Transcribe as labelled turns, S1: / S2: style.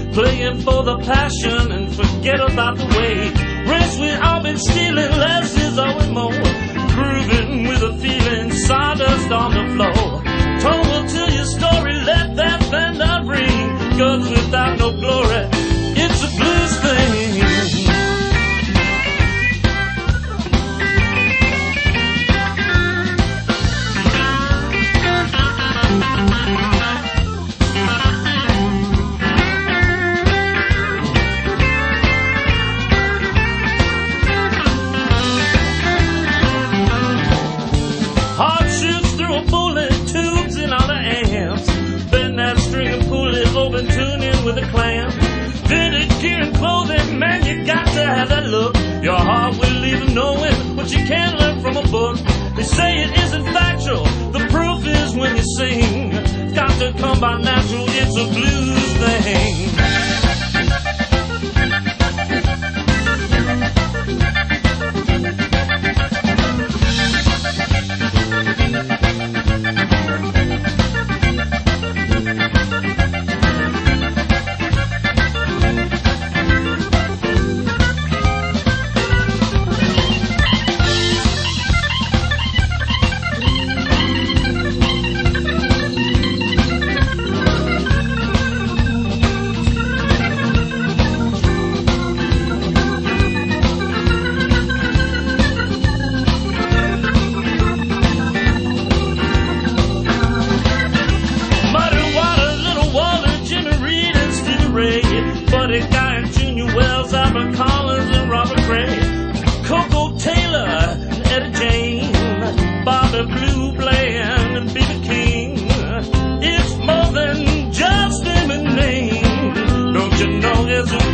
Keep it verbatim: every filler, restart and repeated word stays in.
S1: playing for the passion and forget about the way. Rest we all been stealing, less is always more. Grooving with a feeling, sawdust on the floor. Tone will tell your story, let that thunder ring. Guns without no glory, it's a blues thing. With a clam, fitted gear and clothing, man, you got to have that look. Your heart will leave them knowing what you can't learn from a book. They say it isn't factual, the proof is when you sing. It's got to come by natural, it's a blues thing. Buddy Guy and Junior Wells, Albert Collins and Robert Gray, Coco Taylor and Etta James, Bobby Blue Bland and B B King. It's more than just them in name. Don't you know it's a